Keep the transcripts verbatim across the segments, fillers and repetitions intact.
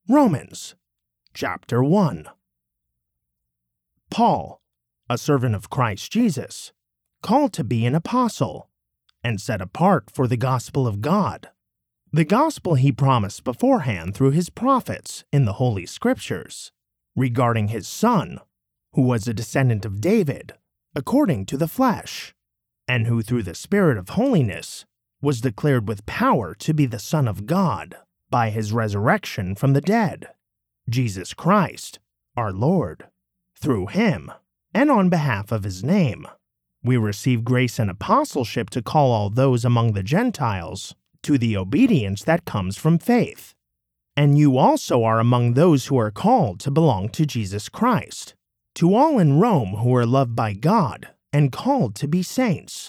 Romans, chapter one. Paul, a servant of Christ Jesus, called to be an apostle, and set apart for the gospel of God, the gospel he promised beforehand through his prophets in the Holy Scriptures, regarding his Son, who was a descendant of David, according to the flesh, and who through the Spirit of holiness was declared with power to be the Son of God by his resurrection from the dead, Jesus Christ, our Lord. Through him, and on behalf of his name, we receive grace and apostleship to call all those among the Gentiles to the obedience that comes from faith. And you also are among those who are called to belong to Jesus Christ, to all in Rome who are loved by God and called to be saints.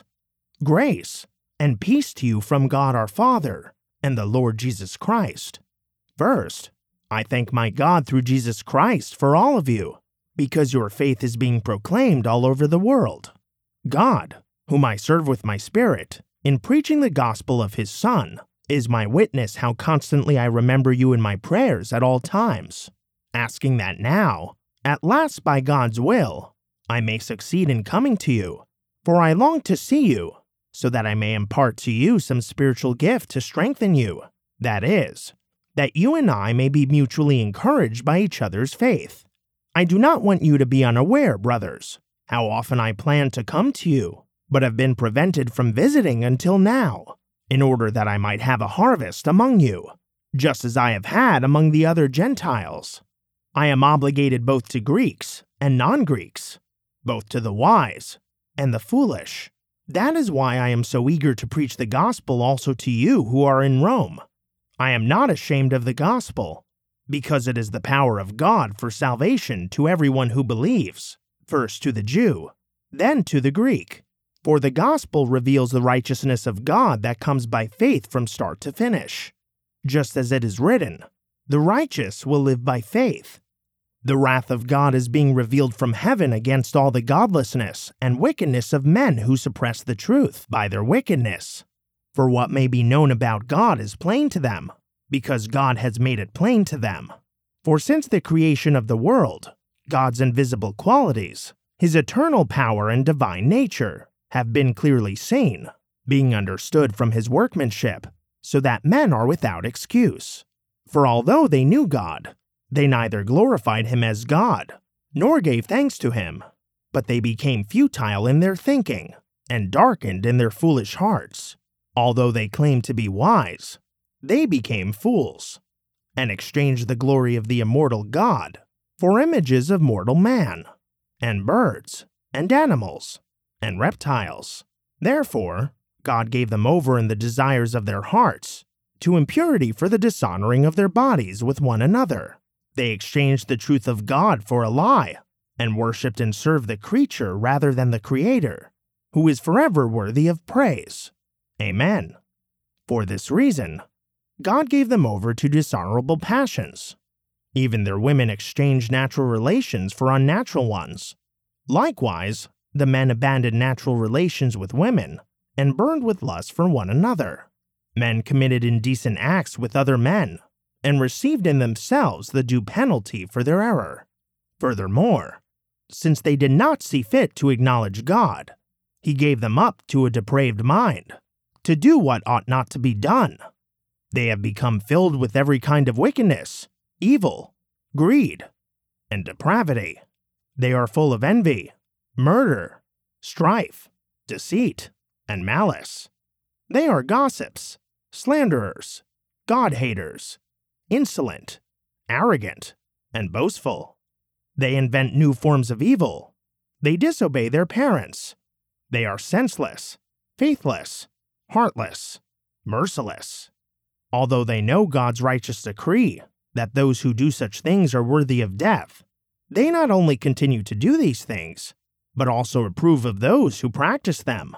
Grace and peace to you from God our Father and the Lord Jesus Christ. First, I thank my God through Jesus Christ for all of you, because your faith is being proclaimed all over the world. God, whom I serve with my spirit, in preaching the gospel of his Son, is my witness how constantly I remember you in my prayers at all times, asking that now, at last by God's will, I may succeed in coming to you. For I long to see you, so that I may impart to you some spiritual gift to strengthen you, that is, that you and I may be mutually encouraged by each other's faith. I do not want you to be unaware, brothers, how often I planned to come to you, but have been prevented from visiting until now, in order that I might have a harvest among you, just as I have had among the other Gentiles. I am obligated both to Greeks and non-Greeks, both to the wise and the foolish. That is why I am so eager to preach the gospel also to you who are in Rome. I am not ashamed of the gospel, because it is the power of God for salvation to everyone who believes, first to the Jew, then to the Greek. For the gospel reveals the righteousness of God that comes by faith from start to finish. Just as it is written, the righteous will live by faith. The wrath of God is being revealed from heaven against all the godlessness and wickedness of men who suppress the truth by their wickedness. For what may be known about God is plain to them, because God has made it plain to them. For since the creation of the world, God's invisible qualities, his eternal power and divine nature, have been clearly seen, being understood from his workmanship, so that men are without excuse. For although they knew God, they neither glorified him as God, nor gave thanks to him, but they became futile in their thinking, and darkened in their foolish hearts. Although they claimed to be wise, they became fools, and exchanged the glory of the immortal God for images of mortal man, and birds, and animals, and reptiles. Therefore, God gave them over in the desires of their hearts to impurity for the dishonoring of their bodies with one another. They exchanged the truth of God for a lie, and worshipped and served the creature rather than the Creator, who is forever worthy of praise. Amen. For this reason, God gave them over to dishonorable passions. Even their women exchanged natural relations for unnatural ones. Likewise, the men abandoned natural relations with women and burned with lust for one another. Men committed indecent acts with other men and received in themselves the due penalty for their error. Furthermore, since they did not see fit to acknowledge God, he gave them up to a depraved mind, to do what ought not to be done. They have become filled with every kind of wickedness, evil, greed, and depravity. They are full of envy, murder, strife, deceit, and malice. They are gossips, slanderers, God-haters, insolent, arrogant, and boastful. They invent new forms of evil. They disobey their parents. They are senseless, faithless, heartless, merciless. Although they know God's righteous decree that those who do such things are worthy of death, they not only continue to do these things, but also approve of those who practice them.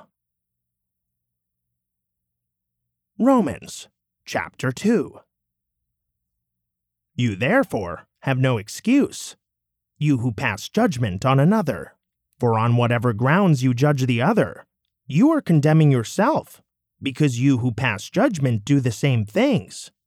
Romans, chapter two. You therefore have no excuse, you who pass judgment on another. For on whatever grounds you judge the other, you are condemning yourself, because you who pass judgment do the same things.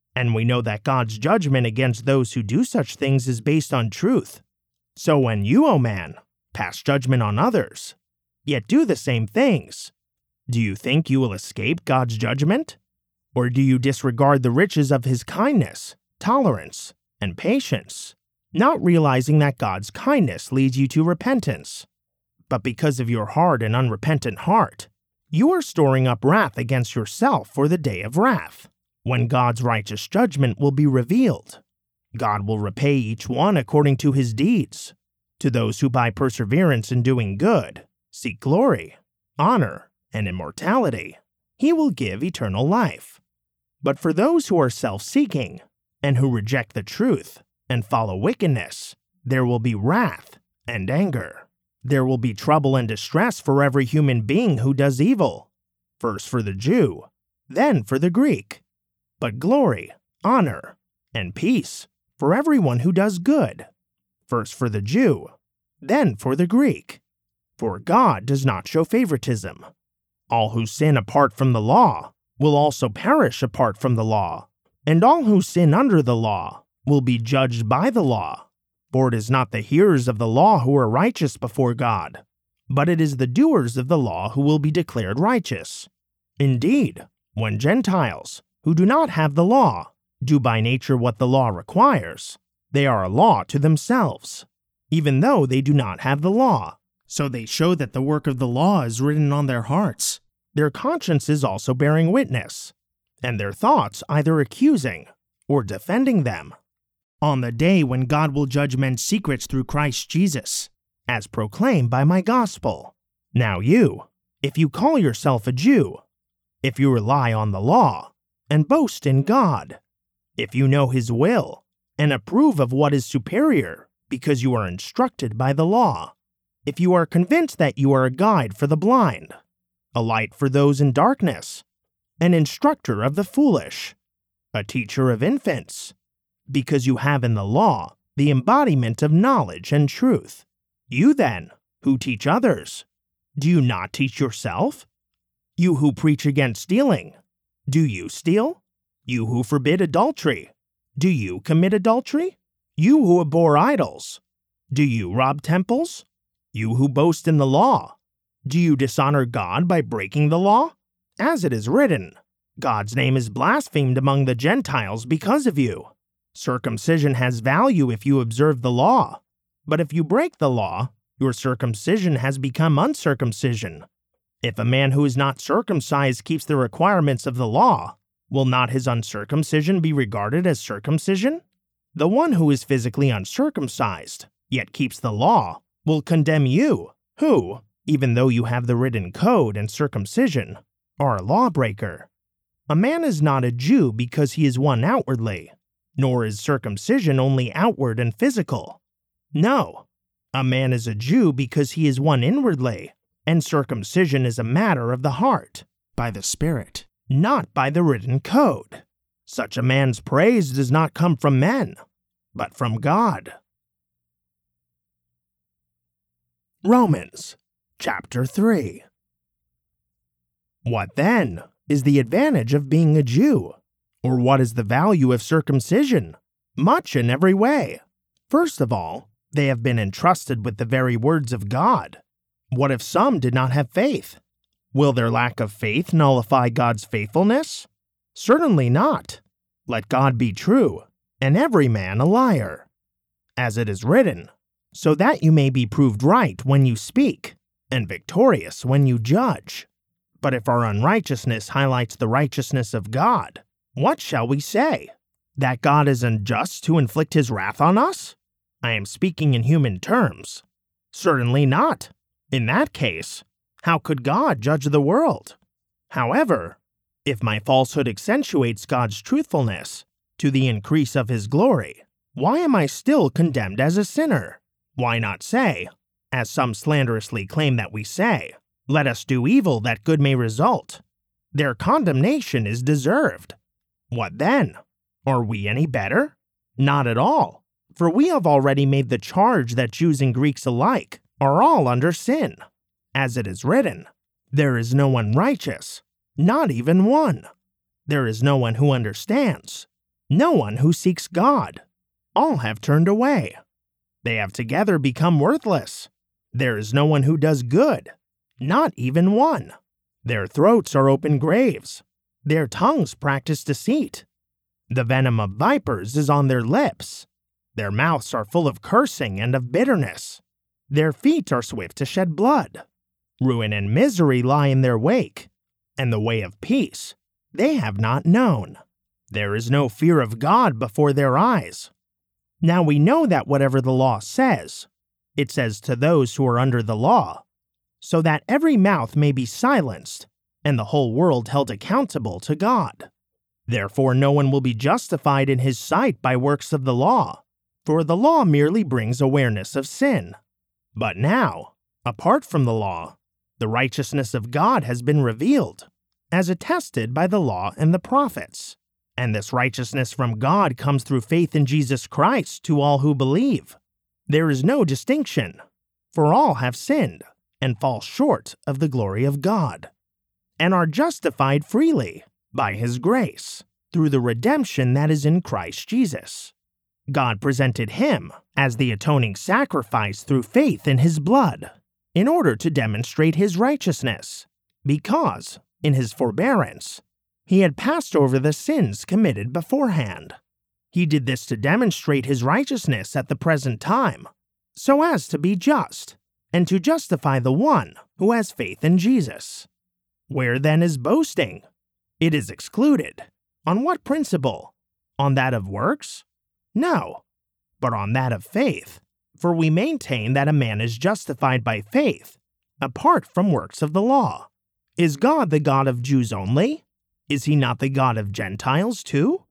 And we know that God's judgment against those who do such things is based on truth. So when you, O man, pass judgment on others, yet do the same things, do you think you will escape God's judgment? Or do you disregard the riches of his kindness, tolerance, and patience, not realizing that God's kindness leads you to repentance? But because of your hard and unrepentant heart, you are storing up wrath against yourself for the day of wrath, when God's righteous judgment will be revealed. God will repay each one according to his deeds. To those who by perseverance in doing good seek glory, honor, and immortality, he will give eternal life. But for those who are self-seeking and who reject the truth and follow wickedness, there will be wrath and anger. There will be trouble and distress for every human being who does evil, first for the Jew, then for the Greek, but glory, honor, and peace for everyone who does good, first for the Jew, then for the Greek. For God does not show favoritism. All who sin apart from the law will also perish apart from the law, and all who sin under the law will be judged by the law. For it is not the hearers of the law who are righteous before God, but it is the doers of the law who will be declared righteous. Indeed, when Gentiles, who do not have the law, do by nature what the law requires, they are a law to themselves, even though they do not have the law. So they show that the work of the law is written on their hearts, their consciences also bearing witness, and their thoughts either accusing or defending them. On the day when God will judge men's secrets through Christ Jesus, as proclaimed by my gospel. Now you, if you call yourself a Jew, if you rely on the law, and boast in God, if you know his will, and approve of what is superior because you are instructed by the law, if you are convinced that you are a guide for the blind, a light for those in darkness, an instructor of the foolish, a teacher of infants, because you have in the law the embodiment of knowledge and truth. You then, who teach others, do you not teach yourself? You who preach against stealing, do you steal? You who forbid adultery, do you commit adultery? You who abhor idols, do you rob temples? You who boast in the law, do you dishonor God by breaking the law? As it is written, God's name is blasphemed among the Gentiles because of you. Circumcision has value if you observe the law, but if you break the law, your circumcision has become uncircumcision. If a man who is not circumcised keeps the requirements of the law, will not his uncircumcision be regarded as circumcision? The one who is physically uncircumcised, yet keeps the law, will condemn you, who, even though you have the written code and circumcision, are a lawbreaker. A man is not a Jew because he is one outwardly, nor is circumcision only outward and physical. No, a man is a Jew because he is one inwardly, and circumcision is a matter of the heart, by the Spirit, not by the written code. Such a man's praise does not come from men, but from God. Romans, chapter three. What then is the advantage of being a Jew? Or what is the value of circumcision? Much in every way. First of all, they have been entrusted with the very words of God. What if some did not have faith? Will their lack of faith nullify God's faithfulness? Certainly not. Let God be true, and every man a liar. As it is written, so that you may be proved right when you speak, and victorious when you judge. But if our unrighteousness highlights the righteousness of God, what shall we say? That God is unjust to inflict his wrath on us? I am speaking in human terms. Certainly not. In that case, how could God judge the world? However, if my falsehood accentuates God's truthfulness to the increase of his glory, why am I still condemned as a sinner? Why not say, as some slanderously claim that we say, let us do evil that good may result? Their condemnation is deserved. What then? Are we any better? Not at all, for we have already made the charge that Jews and Greeks alike are all under sin. As it is written, there is no one righteous, not even one. There is no one who understands. no one who seeks God. All have turned away. They have together become worthless. There is no one who does good, not even one. Their throats are open graves. Their tongues practice deceit. The venom of vipers is on their lips. Their mouths are full of cursing and of bitterness. Their feet are swift to shed blood. Ruin and misery lie in their wake, and the way of peace they have not known. There is no fear of God before their eyes. Now we know that whatever the law says, it says to those who are under the law, so that every mouth may be silenced, and the whole world held accountable to God. Therefore no one will be justified in his sight by works of the law, for the law merely brings awareness of sin. But now, apart from the law, the righteousness of God has been revealed, as attested by the law and the prophets. And this righteousness from God comes through faith in Jesus Christ to all who believe. There is no distinction, for all have sinned and fall short of the glory of God, and are justified freely by His grace through the redemption that is in Christ Jesus. God presented Him as the atoning sacrifice through faith in His blood, in order to demonstrate His righteousness, because, in His forbearance, He had passed over the sins committed beforehand. He did this to demonstrate His righteousness at the present time, so as to be just, and to justify the one who has faith in Jesus. Where then is boasting? It is excluded. On what principle? On that of works? No, but on that of faith. For we maintain that a man is justified by faith, apart from works of the law. Is God the God of Jews only? Is He not the God of Gentiles too?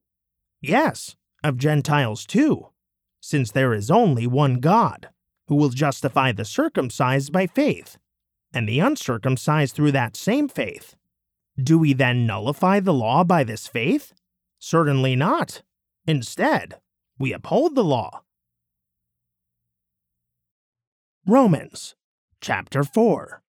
Yes, of Gentiles too, since there is only one God, who will justify the circumcised by faith, and the uncircumcised through that same faith. Do we then nullify the law by this faith? Certainly not. Instead, we uphold the law. Romans, chapter four.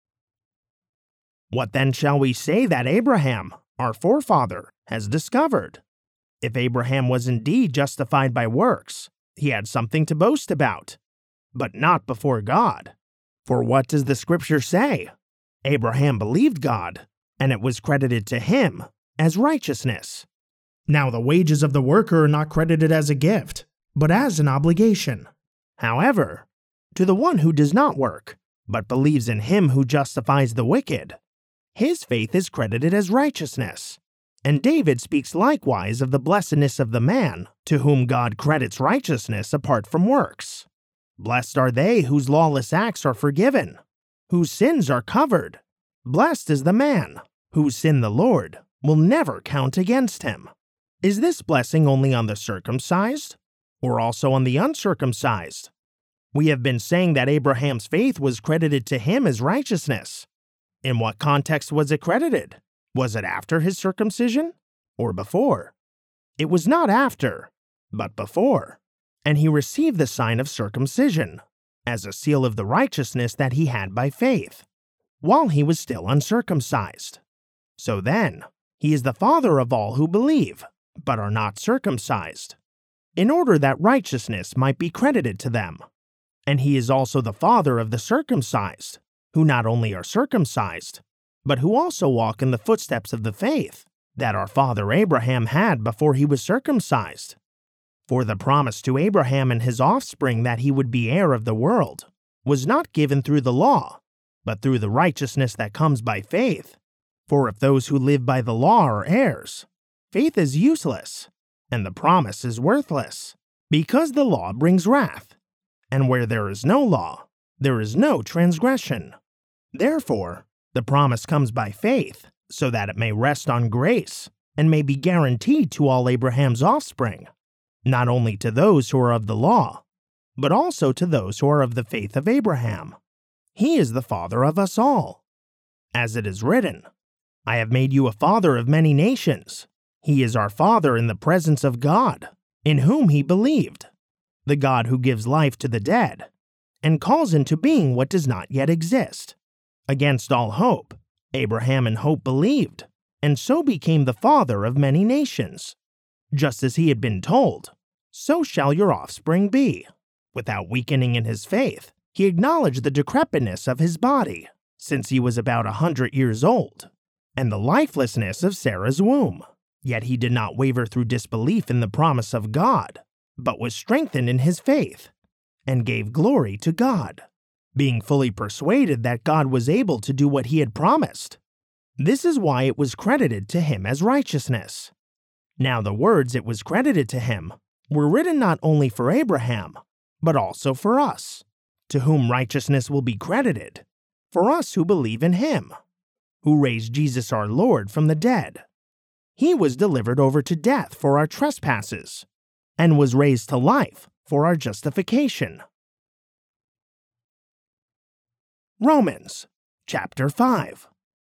What then shall we say that Abraham, our forefather, has discovered? If Abraham was indeed justified by works, he had something to boast about, but not before God. For what does the Scripture say? Abraham believed God, and it was credited to him as righteousness. Now the wages of the worker are not credited as a gift, but as an obligation. However, to the one who does not work, but believes in Him who justifies the wicked, his faith is credited as righteousness. And David speaks likewise of the blessedness of the man to whom God credits righteousness apart from works. Blessed are they whose lawless acts are forgiven, whose sins are covered. Blessed is the man whose sin the Lord will never count against him. Is this blessing only on the circumcised, or also on the uncircumcised? We have been saying that Abraham's faith was credited to him as righteousness. In what context was it credited? Was it after his circumcision, or before? It was not after, but before, and he received the sign of circumcision, as a seal of the righteousness that he had by faith, while he was still uncircumcised. So then, he is the father of all who believe, but are not circumcised, in order that righteousness might be credited to them. And he is also the father of the circumcised, who not only are circumcised, but who also walk in the footsteps of the faith that our father Abraham had before he was circumcised. For the promise to Abraham and his offspring that he would be heir of the world was not given through the law, but through the righteousness that comes by faith. For if those who live by the law are heirs, faith is useless, and the promise is worthless, because the law brings wrath. And where there is no law, there is no transgression. Therefore, the promise comes by faith, so that it may rest on grace, and may be guaranteed to all Abraham's offspring, not only to those who are of the law, but also to those who are of the faith of Abraham. He is the father of us all. As it is written, I have made you a father of many nations. He is our father in the presence of God, in whom he believed, the God who gives life to the dead, and calls into being what does not yet exist. Against all hope, Abraham in hope believed, and so became the father of many nations. just as he had been told, so shall your offspring be. Without weakening in his faith, he acknowledged the decrepitness of his body, since he was about a hundred years old, and the lifelessness of Sarah's womb. Yet he did not waver through disbelief in the promise of God, but was strengthened in his faith, and gave glory to God, being fully persuaded that God was able to do what he had promised. This is why it was credited to him as righteousness. Now the words "it was credited to him" were written not only for Abraham, but also for us, to whom righteousness will be credited, for us who believe in him, who raised Jesus our Lord from the dead. He was delivered over to death for our trespasses, and was raised to life for our justification. Romans chapter five.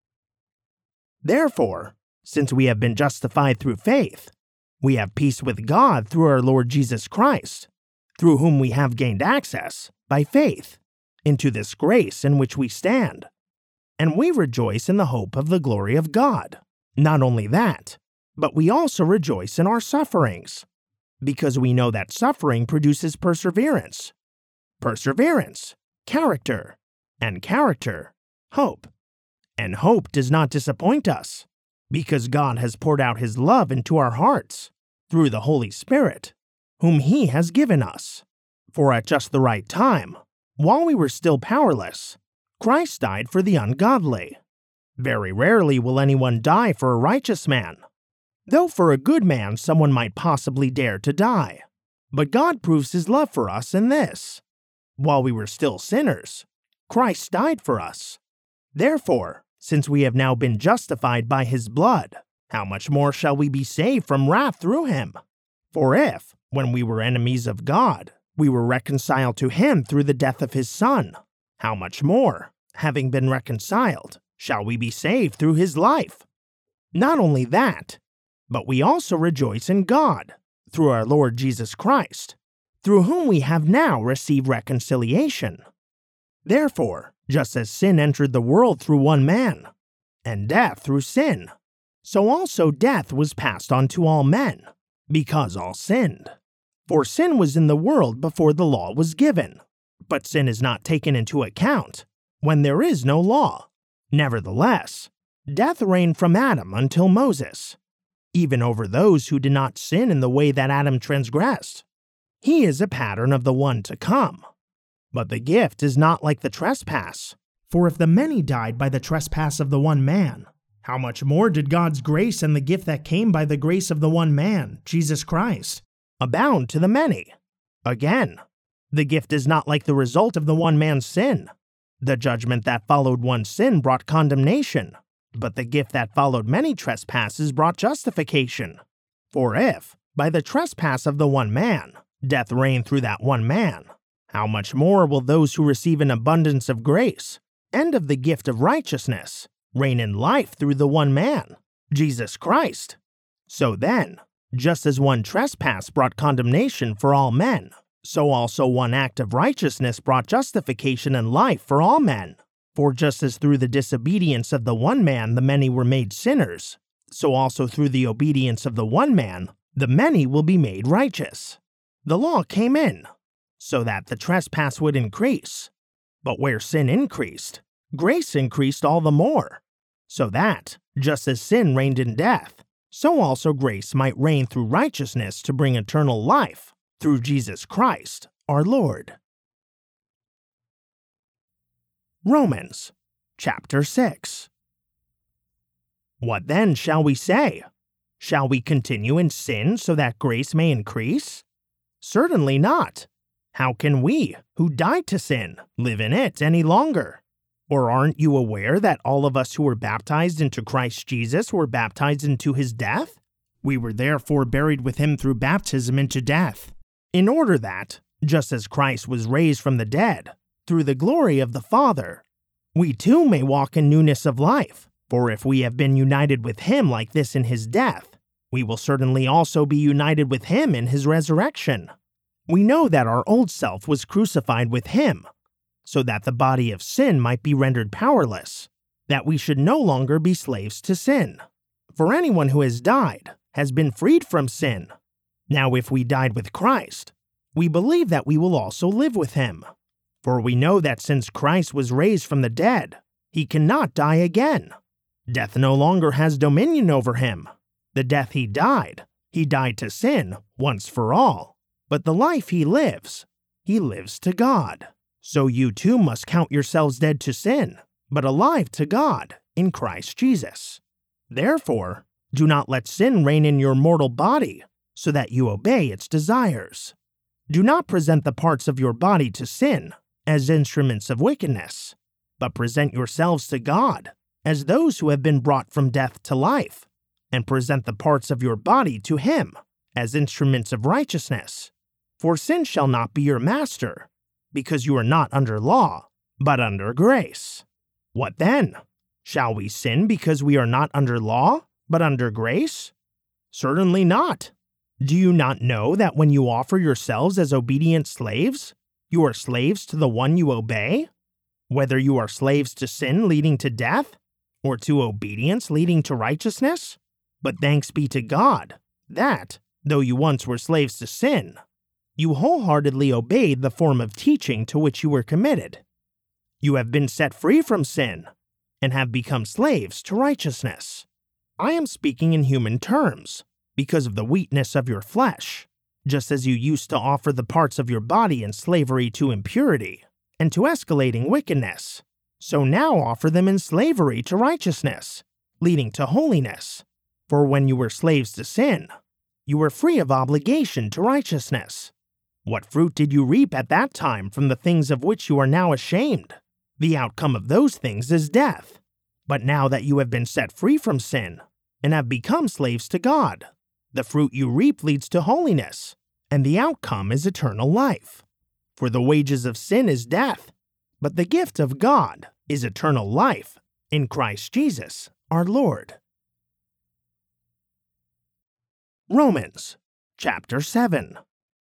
Therefore, since we have been justified through faith, we have peace with God through our Lord Jesus Christ, through whom we have gained access, by faith, into this grace in which we stand, and we rejoice in the hope of the glory of God. Not only that, but we also rejoice in our sufferings, because we know that suffering produces perseverance, perseverance, character, and character, hope. And hope does not disappoint us, because God has poured out his love into our hearts through the Holy Spirit, whom he has given us. For at just the right time, while we were still powerless, Christ died for the ungodly. Very rarely will anyone die for a righteous man, though for a good man someone might possibly dare to die. But God proves his love for us in this: while we were still sinners, Christ died for us. Therefore, since we have now been justified by his blood, how much more shall we be saved from wrath through him? For if, when we were enemies of God, we were reconciled to him through the death of his Son, how much more, having been reconciled, shall we be saved through his life? Not only that, but we also rejoice in God, through our Lord Jesus Christ, through whom we have now received reconciliation. Therefore, just as sin entered the world through one man, and death through sin, so also death was passed on to all men, because all sinned. For sin was in the world before the law was given, but sin is not taken into account when there is no law. Nevertheless, death reigned from Adam until Moses, even over those who did not sin in the way that Adam transgressed. He is a pattern of the one to come. But the gift is not like the trespass. For if the many died by the trespass of the one man, how much more did God's grace and the gift that came by the grace of the one man, Jesus Christ, abound to the many? Again, the gift is not like the result of the one man's sin. The judgment that followed one sin brought condemnation, but the gift that followed many trespasses brought justification. For if, by the trespass of the one man, death reigned through that one man, how much more will those who receive an abundance of grace and of the gift of righteousness reign in life through the one man, Jesus Christ? So then, just as one trespass brought condemnation for all men, so also one act of righteousness brought justification and life for all men. For just as through the disobedience of the one man the many were made sinners, so also through the obedience of the one man the many will be made righteous. The law came in, so that the trespass would increase. But where sin increased, grace increased all the more, so that, just as sin reigned in death, so also grace might reign through righteousness to bring eternal life, through Jesus Christ, our Lord. Romans chapter six. What then shall we say? Shall we continue in sin so that grace may increase? Certainly not. How can we, who died to sin, live in it any longer? Or aren't you aware that all of us who were baptized into Christ Jesus were baptized into his death? We were therefore buried with him through baptism into death, in order that, just as Christ was raised from the dead, through the glory of the Father, we too may walk in newness of life. For if we have been united with him like this in his death, we will certainly also be united with him in his resurrection. We know that our old self was crucified with him, so that the body of sin might be rendered powerless, that we should no longer be slaves to sin. For anyone who has died has been freed from sin. Now if we died with Christ, we believe that we will also live with him. For we know that since Christ was raised from the dead, he cannot die again. Death no longer has dominion over him. The death he died, he died to sin once for all. But the life he lives, he lives to God. So you too must count yourselves dead to sin, but alive to God in Christ Jesus. Therefore, do not let sin reign in your mortal body, so that you obey its desires. Do not present the parts of your body to sin as instruments of wickedness, but present yourselves to God as those who have been brought from death to life, and present the parts of your body to him as instruments of righteousness. For sin shall not be your master, because you are not under law, but under grace. What then? Shall we sin because we are not under law, but under grace? Certainly not. Do you not know that when you offer yourselves as obedient slaves, you are slaves to the one you obey? Whether you are slaves to sin leading to death, or to obedience leading to righteousness? But thanks be to God, that, though you once were slaves to sin, you wholeheartedly obeyed the form of teaching to which you were committed. You have been set free from sin, and have become slaves to righteousness. I am speaking in human terms, because of the weakness of your flesh, just as you used to offer the parts of your body in slavery to impurity and to escalating wickedness. So now offer them in slavery to righteousness, leading to holiness. For when you were slaves to sin, you were free of obligation to righteousness. What fruit did you reap at that time from the things of which you are now ashamed? The outcome of those things is death. But now that you have been set free from sin and have become slaves to God, the fruit you reap leads to holiness, and the outcome is eternal life. For the wages of sin is death, but the gift of God is eternal life in Christ Jesus our Lord. Romans chapter seven.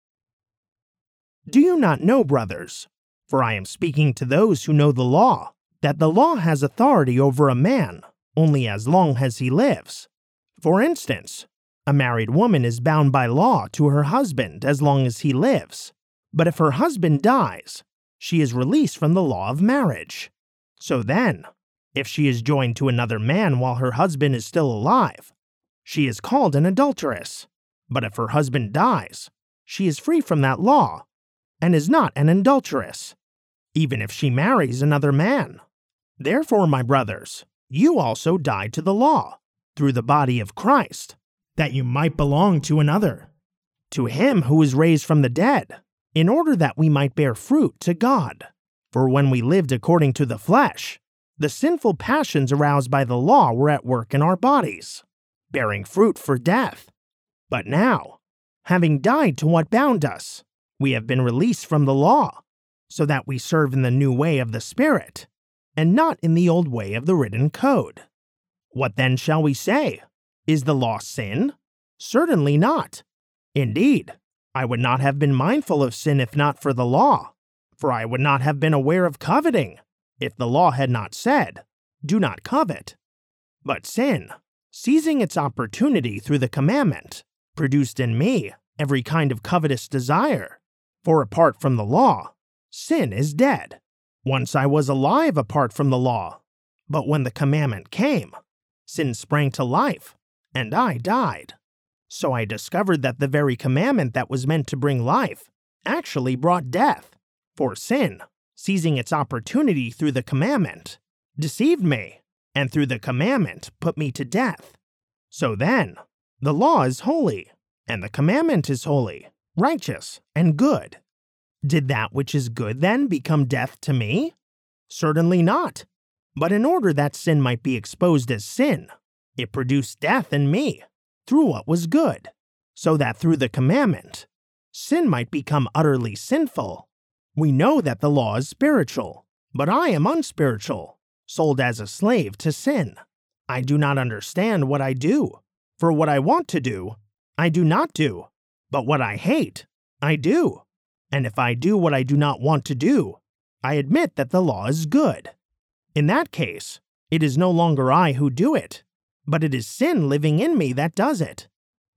Do you not know, brothers, for I am speaking to those who know the law, that the law has authority over a man only as long as he lives? For instance, a married woman is bound by law to her husband as long as he lives, but if her husband dies, she is released from the law of marriage. So then, if she is joined to another man while her husband is still alive, she is called an adulteress. But if her husband dies, she is free from that law, and is not an adulteress, even if she marries another man. Therefore, my brothers, you also died to the law, through the body of Christ, that you might belong to another, to him who was raised from the dead, in order that we might bear fruit to God. For when we lived according to the flesh, the sinful passions aroused by the law were at work in our bodies, bearing fruit for death. But now, having died to what bound us, we have been released from the law, so that we serve in the new way of the Spirit, and not in the old way of the written code. What then shall we say? Is the law sin? Certainly not. Indeed, I would not have been mindful of sin if not for the law, for I would not have been aware of coveting, if the law had not said, "Do not covet." But sin, seizing its opportunity through the commandment, produced in me every kind of covetous desire. For apart from the law, sin is dead. Once I was alive apart from the law, but when the commandment came, sin sprang to life, and I died. So I discovered that the very commandment that was meant to bring life actually brought death. For sin, seizing its opportunity through the commandment, deceived me, and through the commandment put me to death. So then, the law is holy, and the commandment is holy, righteous, and good. Did that which is good then become death to me? Certainly not. But in order that sin might be exposed as sin, it produced death in me, through what was good, so that through the commandment, sin might become utterly sinful. We know that the law is spiritual, but I am unspiritual, sold as a slave to sin. I do not understand what I do, for what I want to do, I do not do, but what I hate, I do. And if I do what I do not want to do, I admit that the law is good. In that case, it is no longer I who do it, but it is sin living in me that does it.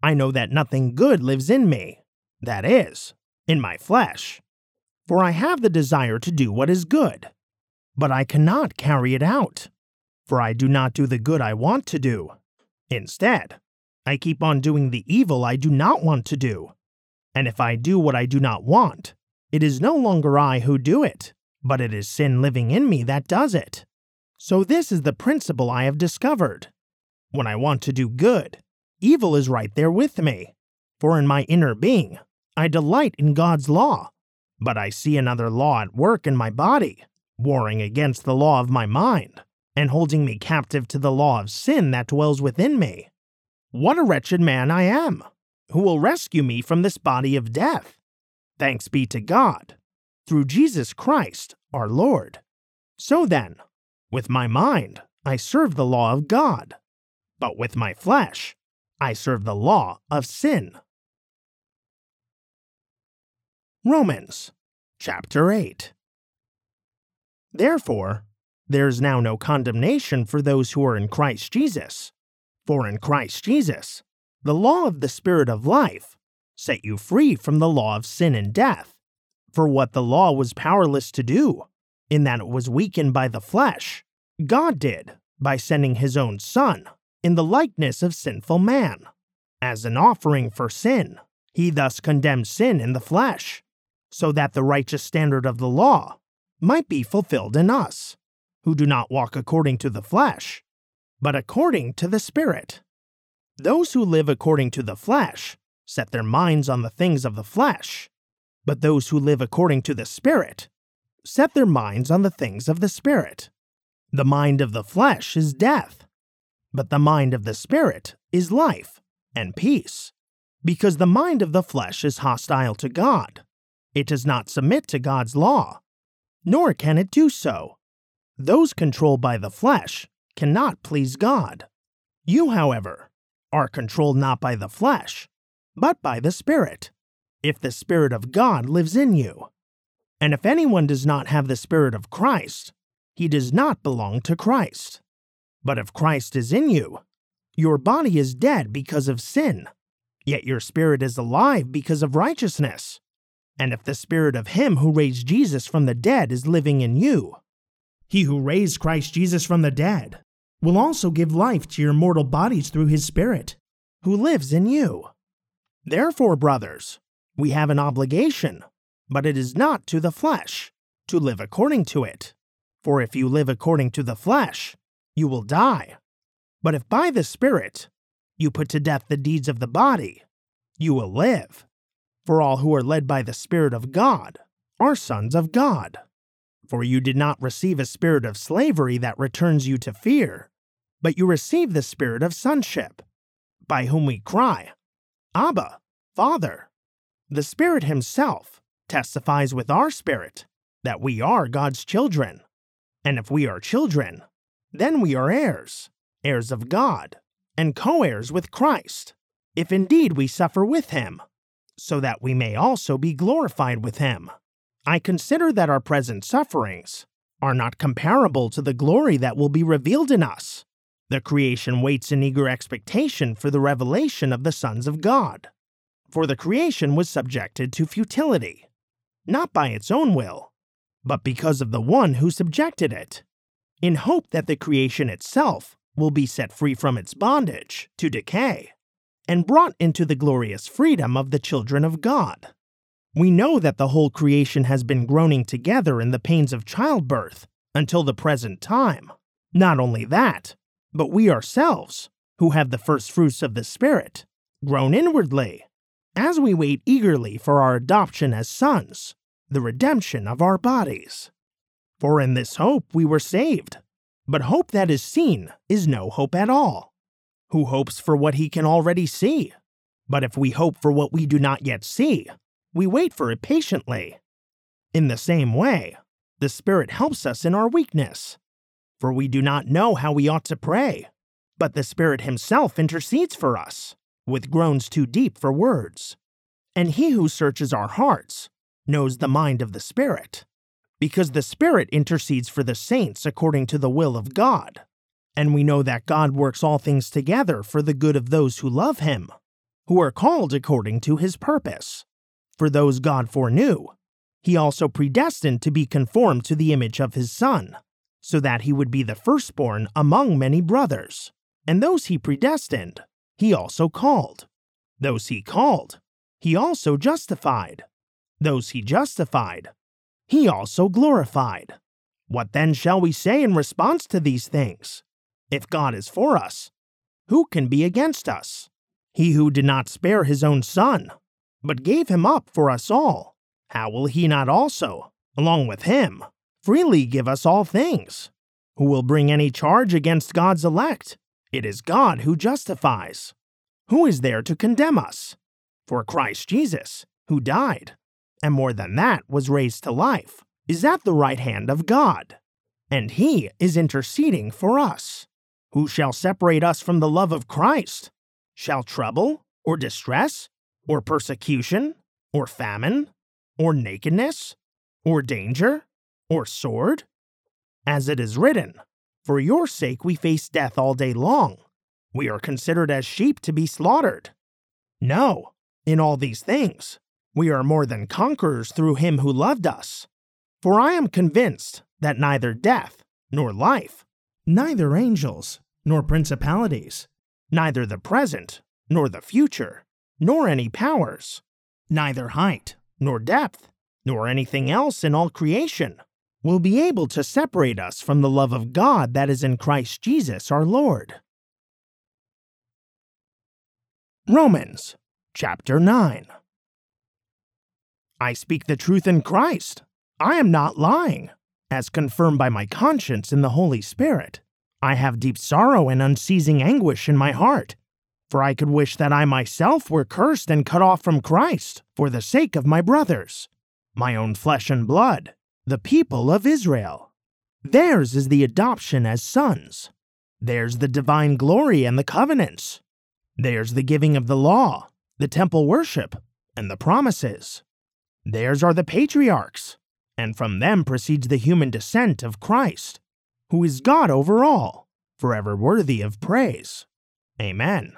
I know that nothing good lives in me, that is, in my flesh. For I have the desire to do what is good, but I cannot carry it out. For I do not do the good I want to do. Instead, I keep on doing the evil I do not want to do. And if I do what I do not want, it is no longer I who do it, but it is sin living in me that does it. So this is the principle I have discovered. When I want to do good, evil is right there with me. For in my inner being, I delight in God's law. But I see another law at work in my body, warring against the law of my mind, and holding me captive to the law of sin that dwells within me. What a wretched man I am! Who will rescue me from this body of death? Thanks be to God, through Jesus Christ, our Lord. So then, with my mind, I serve the law of God, but with my flesh, I serve the law of sin. Romans, chapter eight. Therefore, there is now no condemnation for those who are in Christ Jesus. For in Christ Jesus, the law of the Spirit of life set you free from the law of sin and death. For what the law was powerless to do, in that it was weakened by the flesh, God did by sending his own Son in the likeness of sinful man. As an offering for sin, he thus condemned sin in the flesh, so that the righteous standard of the law might be fulfilled in us, who do not walk according to the flesh, but according to the Spirit. Those who live according to the flesh set their minds on the things of the flesh, but those who live according to the Spirit set their minds on the things of the Spirit. The mind of the flesh is death, but the mind of the Spirit is life and peace, because the mind of the flesh is hostile to God. It does not submit to God's law, nor can it do so. Those controlled by the flesh cannot please God. You, however, are controlled not by the flesh, but by the Spirit, if the Spirit of God lives in you. And if anyone does not have the Spirit of Christ, he does not belong to Christ. But if Christ is in you, your body is dead because of sin, yet your spirit is alive because of righteousness. And if the Spirit of him who raised Jesus from the dead is living in you, he who raised Christ Jesus from the dead will also give life to your mortal bodies through his Spirit, who lives in you. Therefore, brothers, we have an obligation, but it is not to the flesh, to live according to it. For if you live according to the flesh, you will die. But if by the Spirit you put to death the deeds of the body, you will live. For all who are led by the Spirit of God are sons of God. For you did not receive a spirit of slavery that returns you to fear, but you received the spirit of sonship, by whom we cry, Abba, Father. The Spirit himself testifies with our spirit that we are God's children. And if we are children, then we are heirs, heirs of God, and co-heirs with Christ, if indeed we suffer with him, so that we may also be glorified with him. I consider that our present sufferings are not comparable to the glory that will be revealed in us. The creation waits in eager expectation for the revelation of the sons of God. For the creation was subjected to futility, not by its own will, but because of the one who subjected it, in hope that the creation itself will be set free from its bondage to decay and brought into the glorious freedom of the children of God. We know that the whole creation has been groaning together in the pains of childbirth until the present time. Not only that, but we ourselves, who have the first fruits of the Spirit, groan inwardly, as we wait eagerly for our adoption as sons, the redemption of our bodies. For in this hope we were saved. But hope that is seen is no hope at all. Who hopes for what he can already see? But if we hope for what we do not yet see, we wait for it patiently. In the same way, the Spirit helps us in our weakness. For we do not know how we ought to pray, but the Spirit himself intercedes for us, with groans too deep for words. And he who searches our hearts knows the mind of the Spirit, because the Spirit intercedes for the saints according to the will of God. And we know that God works all things together for the good of those who love him, who are called according to his purpose. For those God foreknew, he also predestined to be conformed to the image of his Son, so that he would be the firstborn among many brothers. And those he predestined, he also called. Those he called, he also justified. Those he justified, he also glorified. What then shall we say in response to these things? If God is for us, who can be against us? He who did not spare his own Son, but gave him up for us all, how will he not also, along with him, freely give us all things? Who will bring any charge against God's elect? It is God who justifies. Who is there to condemn us? For Christ Jesus, who died, and more than that was raised to life, is at the right hand of God, and he is interceding for us. Who shall separate us from the love of Christ? Shall trouble, or distress, or persecution, or famine, or nakedness, or danger, or sword? As it is written, for your sake we face death all day long. We are considered as sheep to be slaughtered. No, in all these things, we are more than conquerors through him who loved us. For I am convinced that neither death, nor life, neither angels, nor principalities, neither the present, nor the future, nor any powers, neither height, nor depth, nor anything else in all creation, will be able to separate us from the love of God that is in Christ Jesus our Lord. Romans, chapter nine. I speak the truth in Christ. I am not lying, as confirmed by my conscience in the Holy Spirit. I have deep sorrow and unceasing anguish in my heart, for I could wish that I myself were cursed and cut off from Christ for the sake of my brothers, my own flesh and blood, the people of Israel. Theirs is the adoption as sons. Theirs the divine glory and the covenants. Theirs the giving of the law, the temple worship, and the promises. Theirs are the patriarchs, and from them proceeds the human descent of Christ, who is God over all, forever worthy of praise. Amen.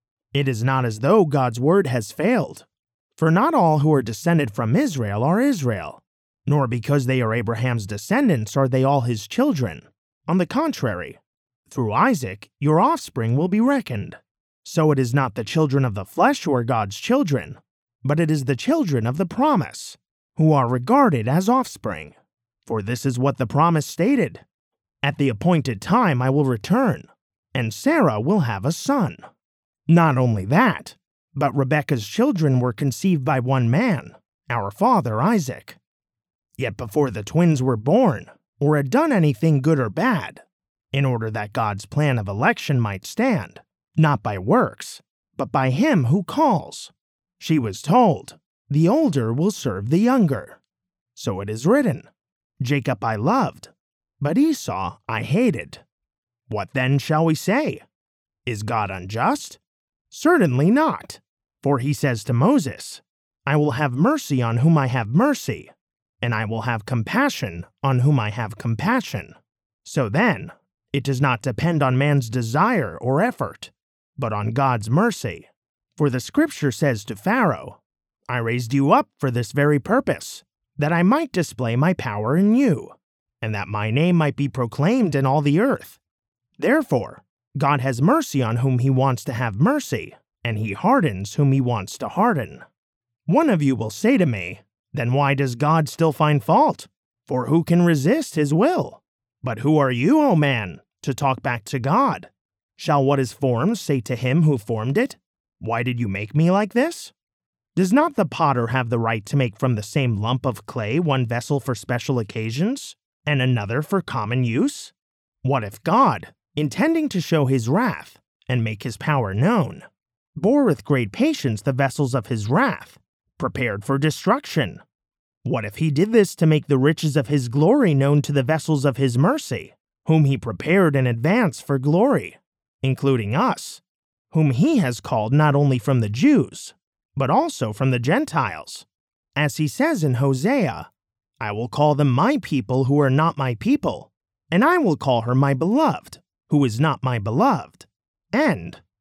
It is not as though God's word has failed, for not all who are descended from Israel are Israel, nor because they are Abraham's descendants are they all his children. On the contrary, through Isaac your offspring will be reckoned. So it is not the children of the flesh who are God's children, but it is the children of the promise, who are regarded as offspring. For this is what the promise stated: at the appointed time I will return, and Sarah will have a son. Not only that, but Rebekah's children were conceived by one man, our father Isaac. Yet before the twins were born, or had done anything good or bad, in order that God's plan of election might stand, not by works, but by him who calls, she was told, the older will serve the younger. So it is written, Jacob I loved, but Esau I hated. What then shall we say? Is God unjust? Certainly not. For he says to Moses, I will have mercy on whom I have mercy, and I will have compassion on whom I have compassion. So then, it does not depend on man's desire or effort, but on God's mercy. For the scripture says to Pharaoh, I raised you up for this very purpose, that I might display my power in you, and that my name might be proclaimed in all the earth. Therefore, God has mercy on whom he wants to have mercy, and he hardens whom he wants to harden. One of you will say to me, then why does God still find fault? For who can resist his will? But who are you, O man, to talk back to God? Shall what is formed say to him who formed it, why did you make me like this? Does not the potter have the right to make from the same lump of clay one vessel for special occasions, and another for common use? What if God, intending to show his wrath, and make his power known, bore with great patience the vessels of his wrath, prepared for destruction? What if he did this to make the riches of his glory known to the vessels of his mercy, whom he prepared in advance for glory, including us, whom he has called not only from the Jews, but also from the Gentiles? As he says in Hosea, I will call them my people who are not my people, and I will call her my beloved, who is not my beloved. And,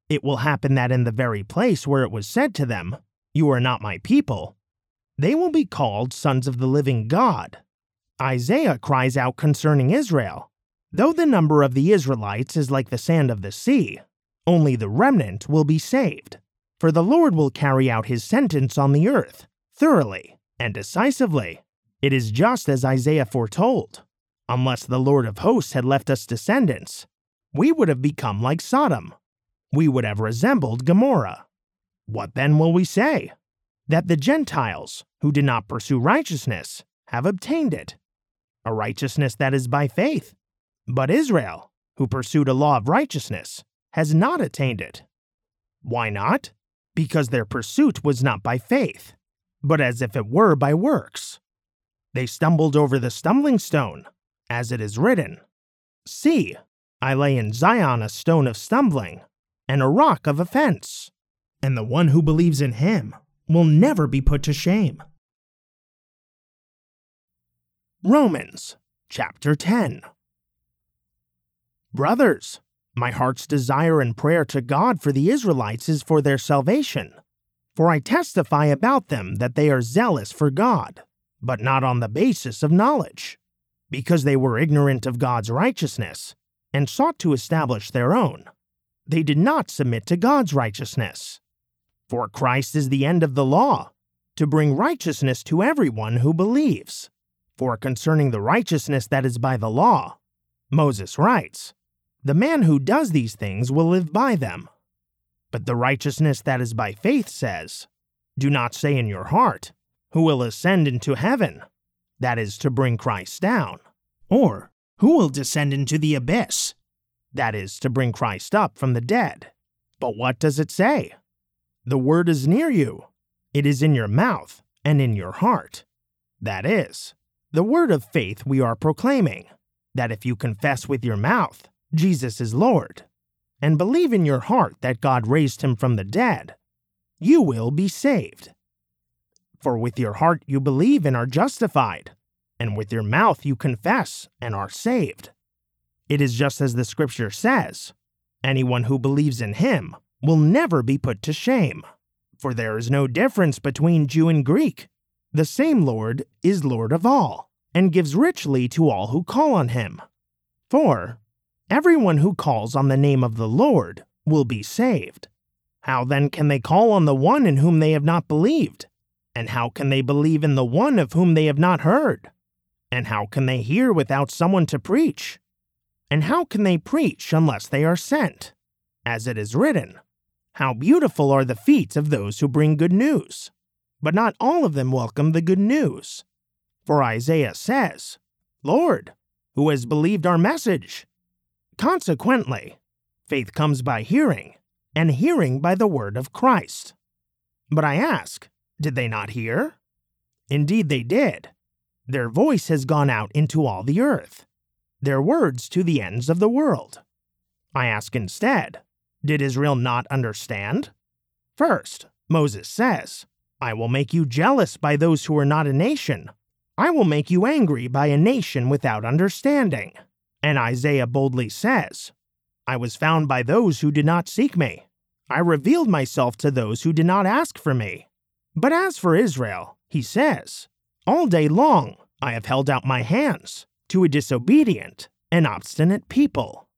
It will happen that in the very place where it was said to them, "You are not my people," they will be called sons of the living God. Isaiah cries out concerning Israel, "Though the number of the Israelites is like the sand of the sea, only the remnant will be saved. For the Lord will carry out his sentence on the earth, thoroughly and decisively." It is just as Isaiah foretold. Unless the Lord of hosts had left us descendants, we would have become like Sodom. We would have resembled Gomorrah. What then will we say? That the Gentiles, who did not pursue righteousness, have obtained it, a righteousness that is by faith. But Israel, who pursued a law of righteousness, has not attained it. Why not? Because their pursuit was not by faith, but as if it were by works. They stumbled over the stumbling stone, as it is written, "See, I lay in Zion a stone of stumbling, and a rock of offense, and the one who believes in him will never be put to shame." Romans chapter ten. Brothers, my heart's desire and prayer to God for the Israelites is for their salvation. For I testify about them that they are zealous for God, but not on the basis of knowledge, because they were ignorant of God's righteousness and sought to establish their own. They did not submit to God's righteousness. For Christ is the end of the law, to bring righteousness to everyone who believes. For concerning the righteousness that is by the law, Moses writes, "The man who does these things will live by them." But the righteousness that is by faith says, "Do not say in your heart, 'Who will ascend into heaven?' That is to bring Christ down. Or, 'Who will descend into the abyss?' That is to bring Christ up from the dead. But what does it say? The word is near you. It is in your mouth and in your heart. That is, the word of faith we are proclaiming, that if you confess with your mouth Jesus is Lord, and believe in your heart that God raised him from the dead, you will be saved. For with your heart you believe and are justified, and with your mouth you confess and are saved. It is just as the scripture says, anyone who believes in him will never be put to shame. For there is no difference between Jew and Greek. The same Lord is Lord of all, and gives richly to all who call on him. For everyone who calls on the name of the Lord will be saved. How then can they call on the one in whom they have not believed? And how can they believe in the one of whom they have not heard? And how can they hear without someone to preach? And how can they preach unless they are sent? As it is written, how beautiful are the feet of those who bring good news. But not all of them welcome the good news. For Isaiah says, Lord, who has believed our message? Consequently, faith comes by hearing, and hearing by the word of Christ. But I ask, did they not hear? Indeed they did. Their voice has gone out into all the earth, their words to the ends of the world. I ask instead, did Israel not understand? First, Moses says, I will make you jealous by those who are not a nation. I will make you angry by a nation without understanding. And Isaiah boldly says, I was found by those who did not seek me. I revealed myself to those who did not ask for me. But as for Israel, he says, all day long I have held out my hands to a disobedient and obstinate people.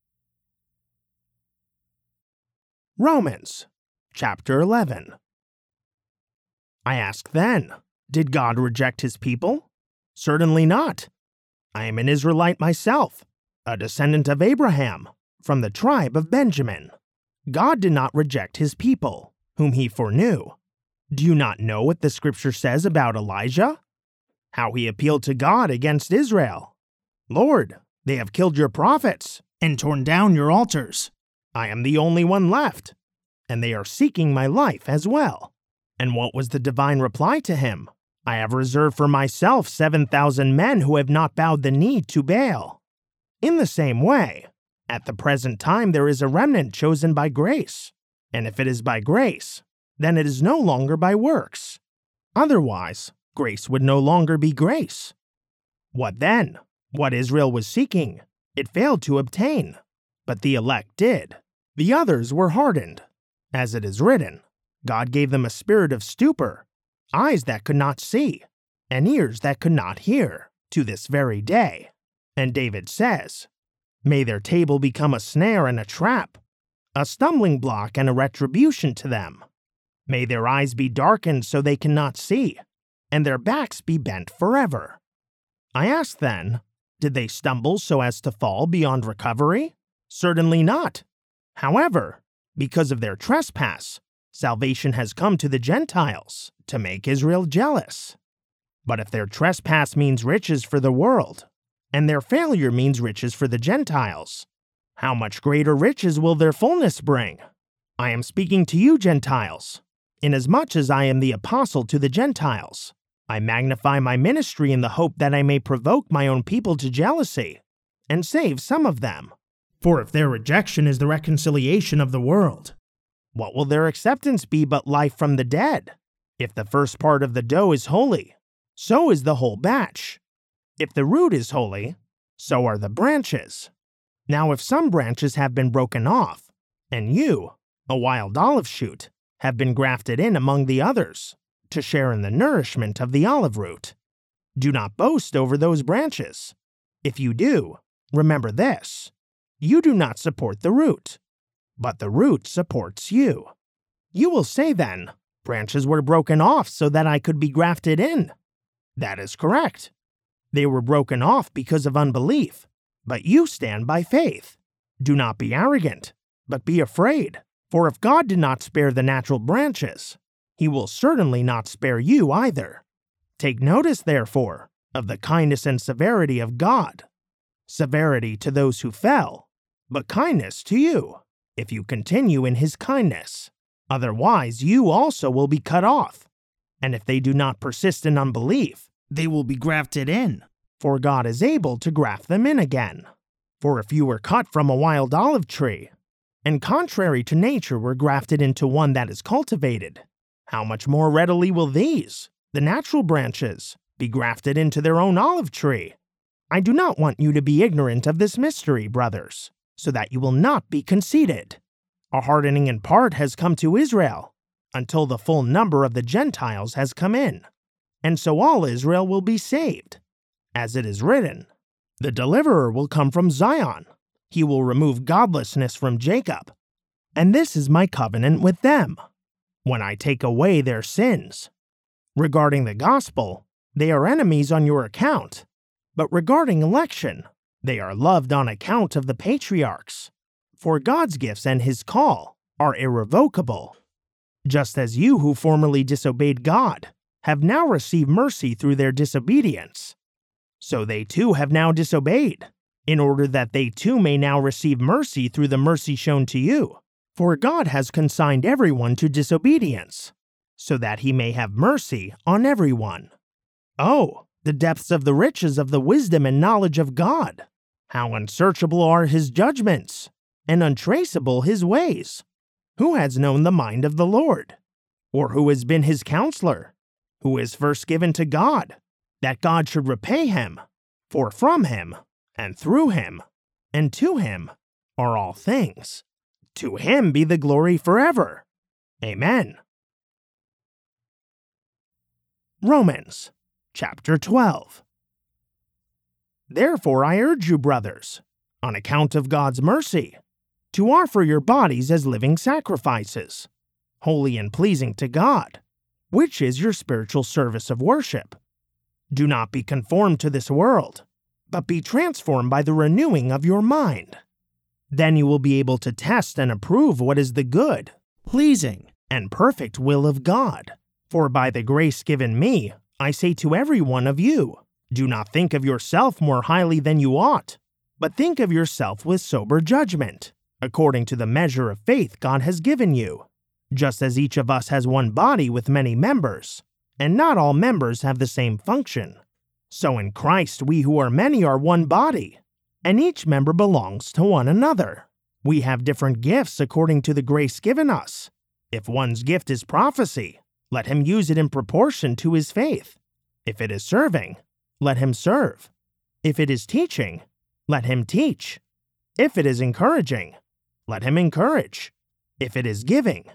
Romans chapter eleven. I ask then, did God reject his people? Certainly not. I am an Israelite myself, a descendant of Abraham, from the tribe of Benjamin. God did not reject his people, whom he foreknew. Do you not know what the scripture says about Elijah? How he appealed to God against Israel. Lord, they have killed your prophets and torn down your altars. I am the only one left, and they are seeking my life as well. And what was the divine reply to him? I have reserved for myself seven thousand men who have not bowed the knee to Baal. In the same way, at the present time there is a remnant chosen by grace, and if it is by grace, then it is no longer by works. Otherwise, grace would no longer be grace. What then? What Israel was seeking, it failed to obtain, but the elect did. The others were hardened, As it is written, God gave them a spirit of stupor, eyes that could not see, and ears that could not hear, to this very day. And David says, "May their table become a snare and a trap, a stumbling block and a retribution to them. May their eyes be darkened so they cannot see, and their backs be bent forever." I ask then, did they stumble so as to fall beyond recovery? Certainly not. However, because of their trespass, salvation has come to the Gentiles to make Israel jealous. But if their trespass means riches for the world, and their failure means riches for the Gentiles, how much greater riches will their fullness bring? I am speaking to you, Gentiles. Inasmuch as I am the apostle to the Gentiles, I magnify my ministry in the hope that I may provoke my own people to jealousy and save some of them. For if their rejection is the reconciliation of the world, what will their acceptance be but life from the dead? If the first part of the dough is holy, so is the whole batch. If the root is holy, so are the branches. Now if some branches have been broken off, and you, a wild olive shoot, have been grafted in among the others, to share in the nourishment of the olive root, do not boast over those branches. If you do, remember this: you do not support the root, but the root supports you. You will say then, branches were broken off so that I could be grafted in. That is correct. They were broken off because of unbelief, but you stand by faith. Do not be arrogant, but be afraid, for if God did not spare the natural branches, He will certainly not spare you either. Take notice, therefore, of the kindness and severity of God. Severity to those who fell, but kindness to you, if you continue in His kindness. Otherwise, you also will be cut off. And if they do not persist in unbelief, they will be grafted in, for God is able to graft them in again. For if you were cut from a wild olive tree, and contrary to nature were grafted into one that is cultivated, how much more readily will these, the natural branches, be grafted into their own olive tree? I do not want you to be ignorant of this mystery, brothers, so that you will not be conceited. A hardening in part has come to Israel, until the full number of the Gentiles has come in, and so all Israel will be saved. As it is written, "The deliverer will come from Zion. He will remove godlessness from Jacob. And this is my covenant with them, when I take away their sins." Regarding the gospel, they are enemies on your account, but regarding election, they are loved on account of the patriarchs. For God's gifts and His call are irrevocable. Just as you who formerly disobeyed God have now received mercy through their disobedience, so they too have now disobeyed, in order that they too may now receive mercy through the mercy shown to you. For God has consigned everyone to disobedience, so that He may have mercy on everyone. Oh, the depths of the riches of the wisdom and knowledge of God! How unsearchable are His judgments, and untraceable His ways! Who has known the mind of the Lord? Or who has been His counselor? Who is first given to God, that God should repay him? For from Him, and through Him, and to Him are all things. To Him be the glory forever. Amen. Romans chapter twelve. Therefore I urge you, brothers, on account of God's mercy, to offer your bodies as living sacrifices, holy and pleasing to God, which is your spiritual service of worship. Do not be conformed to this world, but be transformed by the renewing of your mind. Then you will be able to test and approve what is the good, pleasing, and perfect will of God. For by the grace given me, I say to every one of you, do not think of yourself more highly than you ought, but think of yourself with sober judgment, according to the measure of faith God has given you. Just as each of us has one body with many members, and not all members have the same function, so in Christ we who are many are one body, and each member belongs to one another. We have different gifts according to the grace given us. If one's gift is prophecy, let him use it in proportion to his faith. If it is serving, let him serve. If it is teaching, let him teach. If it is encouraging, let him encourage. If it is giving,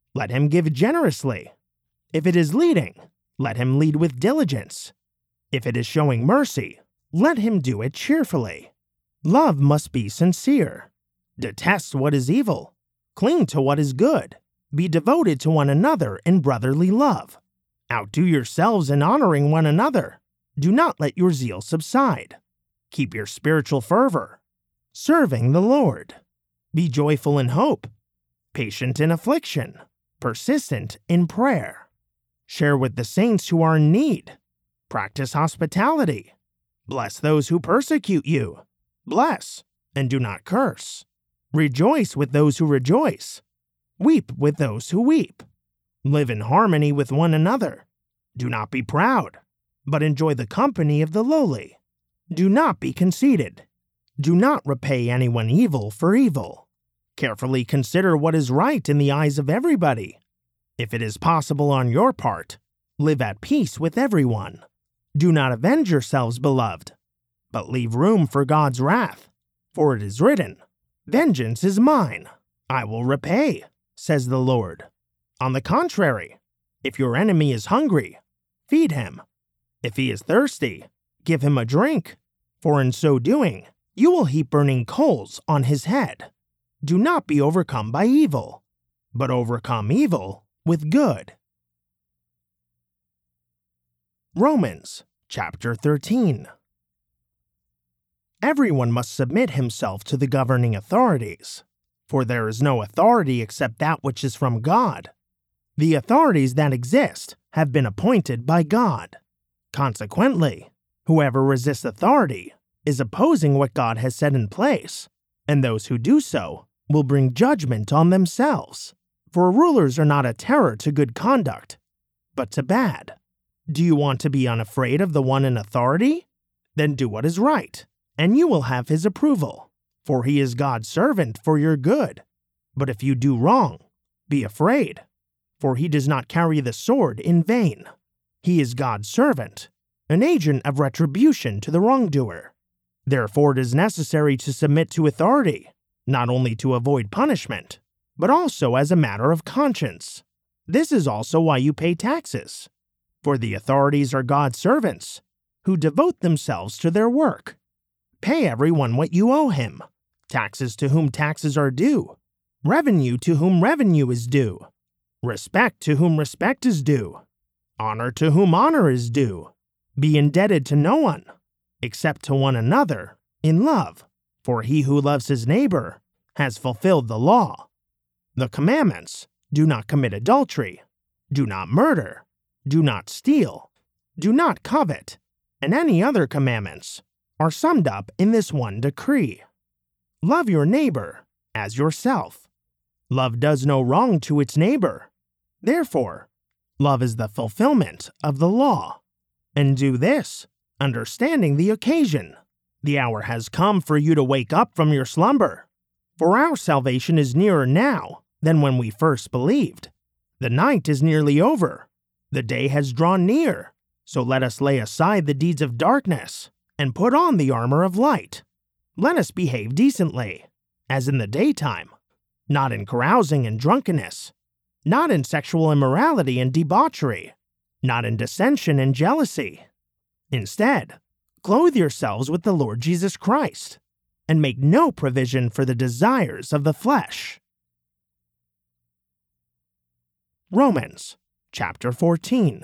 let him give generously. If it is leading, let him lead with diligence. If it is showing mercy, let him do it cheerfully. Love must be sincere. Detest what is evil. Cling to what is good. Be devoted to one another in brotherly love. Outdo yourselves in honoring one another. Do not let your zeal subside. Keep your spiritual fervor. Serving the Lord. Be joyful in hope. Patient in affliction. Persistent in prayer. Share with the saints who are in need. Practice hospitality. Bless those who persecute you. Bless, and do not curse. Rejoice with those who rejoice. Weep with those who weep. Live in harmony with one another. Do not be proud, but enjoy the company of the lowly. Do not be conceited. Do not repay anyone evil for evil. Carefully consider what is right in the eyes of everybody. If it is possible on your part, live at peace with everyone. Do not avenge yourselves, beloved, but leave room for God's wrath. For it is written, "Vengeance is mine, I will repay," says the Lord. On the contrary, if your enemy is hungry, feed him. If he is thirsty, give him a drink, for in so doing, you will heap burning coals on his head. Do not be overcome by evil, but overcome evil with good. Romans chapter thirteen. Everyone must submit himself to the governing authorities, for there is no authority except that which is from God. The authorities that exist have been appointed by God. Consequently, whoever resists authority is opposing what God has set in place, and those who do so will bring judgment on themselves. For rulers are not a terror to good conduct, but to bad. Do you want to be unafraid of the one in authority? Then do what is right, and you will have his approval, for he is God's servant for your good. But if you do wrong, be afraid, for he does not carry the sword in vain. He is God's servant, an agent of retribution to the wrongdoer. Therefore it is necessary to submit to authority, not only to avoid punishment, but also as a matter of conscience. This is also why you pay taxes. For the authorities are God's servants, who devote themselves to their work. Pay everyone what you owe him, taxes to whom taxes are due, revenue to whom revenue is due, respect to whom respect is due, honor to whom honor is due. Be indebted to no one, except to one another, in love, for he who loves his neighbor has fulfilled the law. The commandments: do not commit adultery, do not murder, do not steal, do not covet, and any other commandments are summed up in this one decree: love your neighbor as yourself. Love does no wrong to its neighbor. Therefore, love is the fulfillment of the law. And do this, understanding the occasion. The hour has come for you to wake up from your slumber. For our salvation is nearer now than when we first believed. The night is nearly over. The day has drawn near. So let us lay aside the deeds of darkness and put on the armor of light. Let us behave decently, as in the daytime, not in carousing and drunkenness, not in sexual immorality and debauchery, not in dissension and jealousy. Instead, clothe yourselves with the Lord Jesus Christ, and make no provision for the desires of the flesh. Romans chapter fourteen.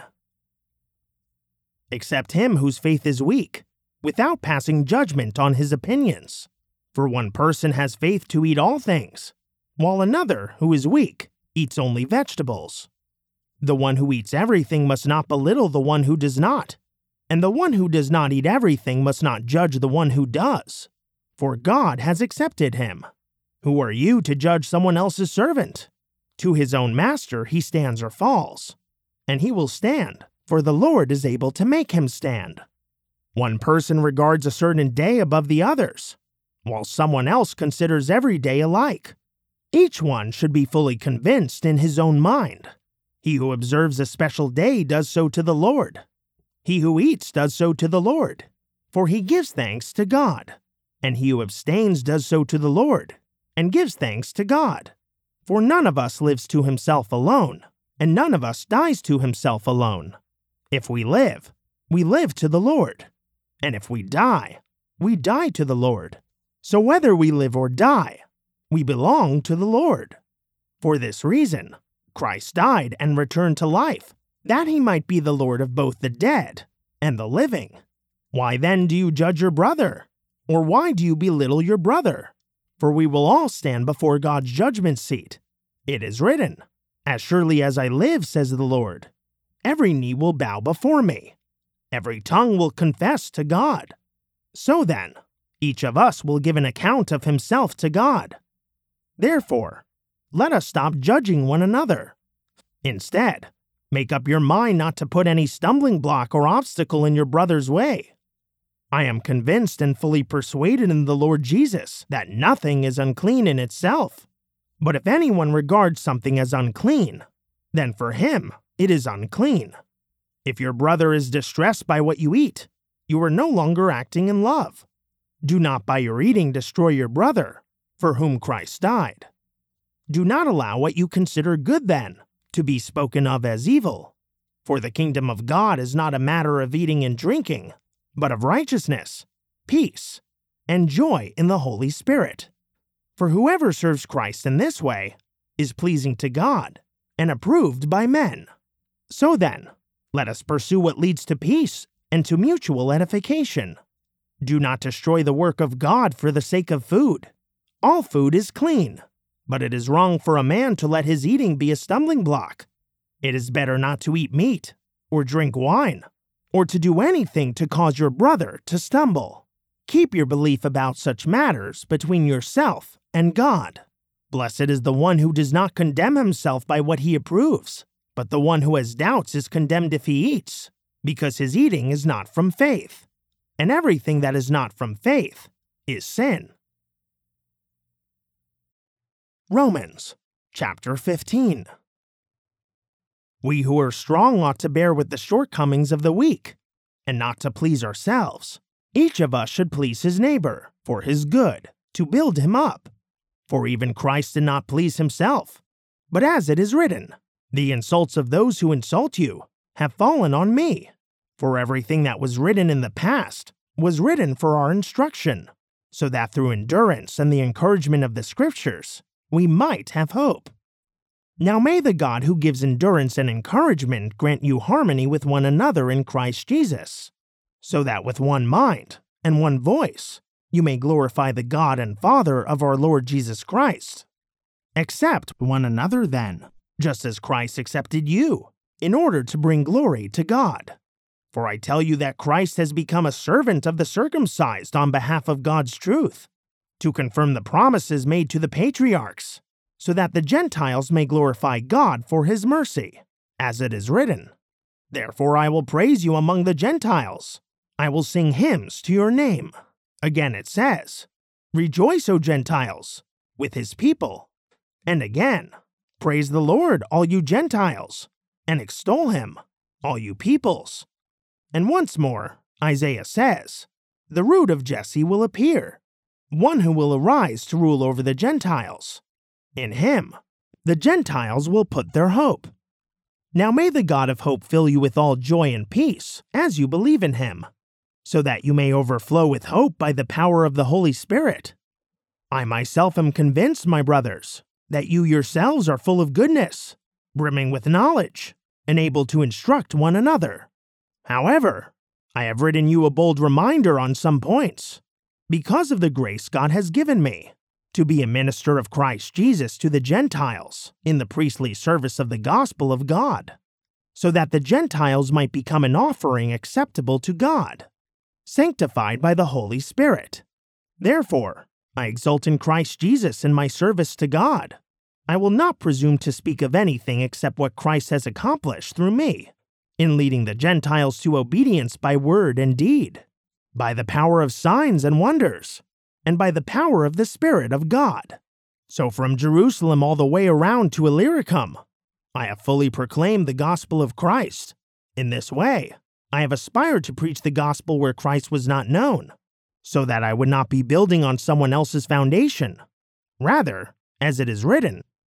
Accept him whose faith is weak, without passing judgment on his opinions. For one person has faith to eat all things, while another, who is weak, eats only vegetables. The one who eats everything must not belittle the one who does not, and the one who does not eat everything must not judge the one who does, for God has accepted him. Who are you to judge someone else's servant? To his own master he stands or falls, and he will stand, for the Lord is able to make him stand. One person regards a certain day above the others, while someone else considers every day alike. Each one should be fully convinced in his own mind. He who observes a special day does so to the Lord. He who eats does so to the Lord, for he gives thanks to God. And he who abstains does so to the Lord, and gives thanks to God. For none of us lives to himself alone, and none of us dies to himself alone. If we live, we live to the Lord, and if we die, we die to the Lord. So whether we live or die, we belong to the Lord. For this reason, Christ died and returned to life, that he might be the Lord of both the dead and the living. Why then do you judge your brother? Or why do you belittle your brother? For we will all stand before God's judgment seat. It is written, "As surely as I live, says the Lord, every knee will bow before me. Every tongue will confess to God." So then, each of us will give an account of himself to God. Therefore, let us stop judging one another. Instead, make up your mind not to put any stumbling block or obstacle in your brother's way. I am convinced and fully persuaded in the Lord Jesus that nothing is unclean in itself. But if anyone regards something as unclean, then for him it is unclean. If your brother is distressed by what you eat, you are no longer acting in love. Do not by your eating destroy your brother, for whom Christ died. Do not allow what you consider good, then, to be spoken of as evil. For the kingdom of God is not a matter of eating and drinking, but of righteousness, peace, and joy in the Holy Spirit. For whoever serves Christ in this way is pleasing to God and approved by men. So then, let us pursue what leads to peace and to mutual edification. Do not destroy the work of God for the sake of food. All food is clean, but it is wrong for a man to let his eating be a stumbling block. It is better not to eat meat, or drink wine, or to do anything to cause your brother to stumble. Keep your belief about such matters between yourself and God. Blessed is the one who does not condemn himself by what he approves, but the one who has doubts is condemned if he eats, because his eating is not from faith. And everything that is not from faith is sin. Romans chapter fifteen. We who are strong ought to bear with the shortcomings of the weak, and not to please ourselves. Each of us should please his neighbor for his good, to build him up. For even Christ did not please himself. But as it is written, "The insults of those who insult you have fallen on me." For everything that was written in the past was written for our instruction, so that through endurance and the encouragement of the Scriptures, we might have hope. Now may the God who gives endurance and encouragement grant you harmony with one another in Christ Jesus, so that with one mind and one voice you may glorify the God and Father of our Lord Jesus Christ. Accept one another then, just as Christ accepted you, in order to bring glory to God. For I tell you that Christ has become a servant of the circumcised on behalf of God's truth, to confirm the promises made to the patriarchs, so that the Gentiles may glorify God for his mercy, as it is written, "Therefore I will praise you among the Gentiles. I will sing hymns to your name." Again it says, "Rejoice, O Gentiles, with his people." And again, "Praise the Lord, all you Gentiles, and extol him, all you peoples." And once more, Isaiah says, "The root of Jesse will appear, one who will arise to rule over the Gentiles. In him, the Gentiles will put their hope." Now may the God of hope fill you with all joy and peace as you believe in him, so that you may overflow with hope by the power of the Holy Spirit. I myself am convinced, my brothers, that you yourselves are full of goodness, brimming with knowledge, and able to instruct one another. However, I have written you a bold reminder on some points, because of the grace God has given me, to be a minister of Christ Jesus to the Gentiles in the priestly service of the gospel of God, so that the Gentiles might become an offering acceptable to God, sanctified by the Holy Spirit. Therefore, I exult in Christ Jesus in my service to God. I will not presume to speak of anything except what Christ has accomplished through me, in leading the Gentiles to obedience by word and deed, by the power of signs and wonders, and by the power of the Spirit of God. So from Jerusalem all the way around to Illyricum, I have fully proclaimed the gospel of Christ. In this way, I have aspired to preach the gospel where Christ was not known, so that I would not be building on someone else's foundation. Rather, as it is written,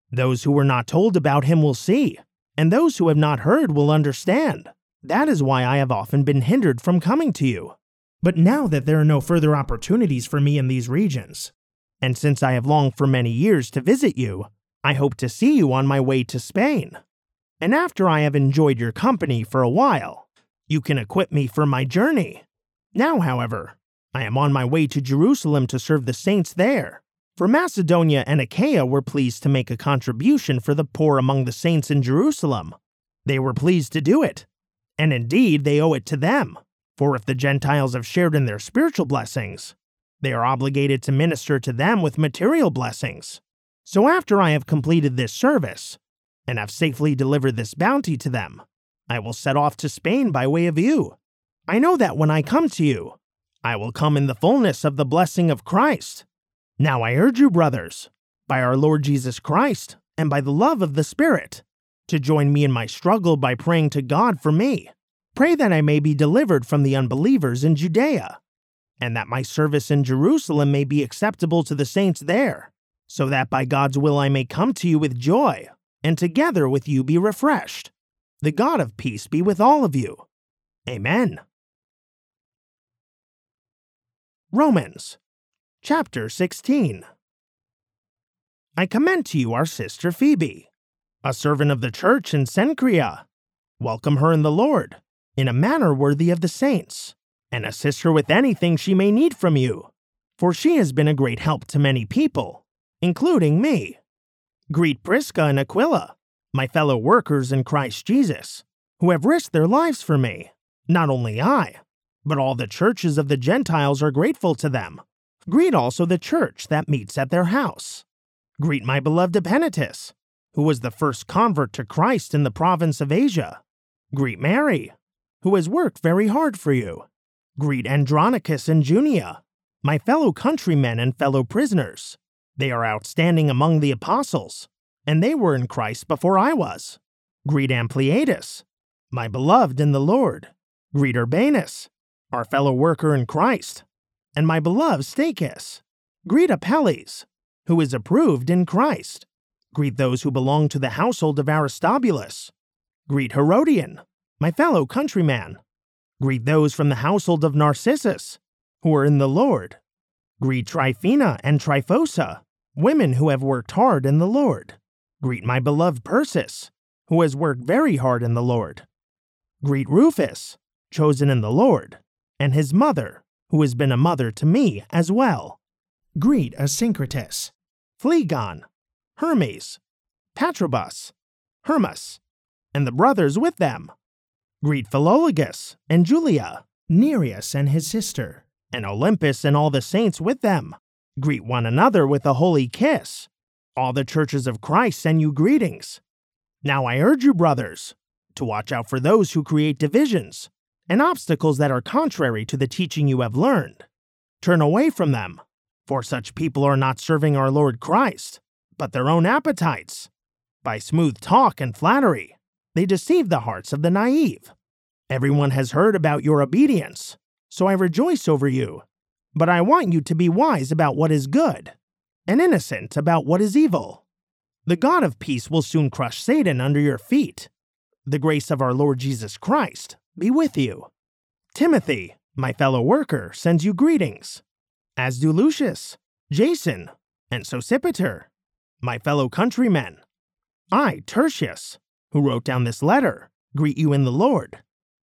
Those who were not told about him will see, and those who have not heard will understand. That is why I have often been hindered from coming to you. But now that there are no further opportunities for me in these regions, and since I have longed for many years to visit you, I hope to see you on my way to Spain. And after I have enjoyed your company for a while, you can equip me for my journey. Now, however, I am on my way to Jerusalem to serve the saints there. For Macedonia and Achaia were pleased to make a contribution for the poor among the saints in Jerusalem. They were pleased to do it, and indeed they owe it to them. For if the Gentiles have shared in their spiritual blessings, they are obligated to minister to them with material blessings. So after I have completed this service, and have safely delivered this bounty to them, I will set off to Spain by way of you. I know that when I come to you, I will come in the fullness of the blessing of Christ. Now I urge you, brothers, by our Lord Jesus Christ, and by the love of the Spirit, to join me in my struggle by praying to God for me. Pray that I may be delivered from the unbelievers in Judea, and that my service in Jerusalem may be acceptable to the saints there, so that by God's will I may come to you with joy, and together with you be refreshed. The God of peace be with all of you. Amen. Romans, chapter sixteen. I commend to you our sister Phoebe, a servant of the church in Cenchrea. Welcome her in the Lord, in a manner worthy of the saints, and assist her with anything she may need from you, for she has been a great help to many people, including me. Greet Prisca and Aquila, my fellow workers in Christ Jesus, who have risked their lives for me. Not only I, but all the churches of the Gentiles are grateful to them. Greet also the church that meets at their house. Greet my beloved Epaenetus, who was the first convert to Christ in the province of Asia. Greet Mary, who has worked very hard for you. Greet Andronicus and Junia, my fellow countrymen and fellow prisoners. They are outstanding among the apostles, and they were in Christ before I was. Greet Ampliatus, my beloved in the Lord. Greet Urbanus, our fellow worker in Christ, and my beloved Stachys. Greet Apelles, who is approved in Christ. Greet those who belong to the household of Aristobulus. Greet Herodion, my fellow countryman. Greet those from the household of Narcissus, who are in the Lord. Greet Tryphena and Tryphosa, women who have worked hard in the Lord. Greet my beloved Persis, who has worked very hard in the Lord. Greet Rufus, chosen in the Lord, and his mother, who has been a mother to me as well. Greet Asyncritus, Phlegon, Hermes, Patrobus, Hermas, and the brothers with them. Greet Philologus and Julia, Nereus and his sister, and Olympus and all the saints with them. Greet one another with a holy kiss. All the churches of Christ send you greetings. Now I urge you, brothers, to watch out for those who create divisions and obstacles that are contrary to the teaching you have learned. Turn away from them, for such people are not serving our Lord Christ, but their own appetites. By smooth talk and flattery, they deceive the hearts of the naive. Everyone has heard about your obedience, so I rejoice over you. But I want you to be wise about what is good, and innocent about what is evil. The God of peace will soon crush Satan under your feet. The grace of our Lord Jesus Christ be with you. Timothy, my fellow worker, sends you greetings, as do Lucius, Jason, and Sosipater, my fellow countrymen. I, Tertius, who wrote down this letter, greet you in the Lord.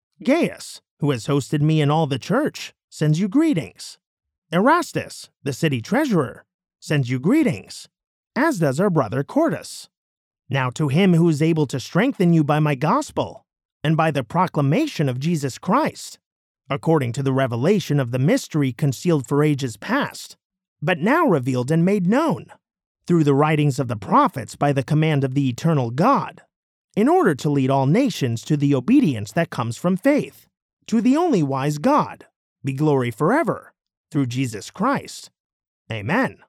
Gaius, who has hosted me in all the church, sends you greetings. Erastus, the city treasurer, sends you greetings, as does our brother Quartus. Now to him who is able to strengthen you by my gospel, and by the proclamation of Jesus Christ, according to the revelation of the mystery concealed for ages past, but now revealed and made known, through the writings of the prophets by the command of the eternal God, in order to lead all nations to the obedience that comes from faith. To the only wise God be glory forever, through Jesus Christ. Amen.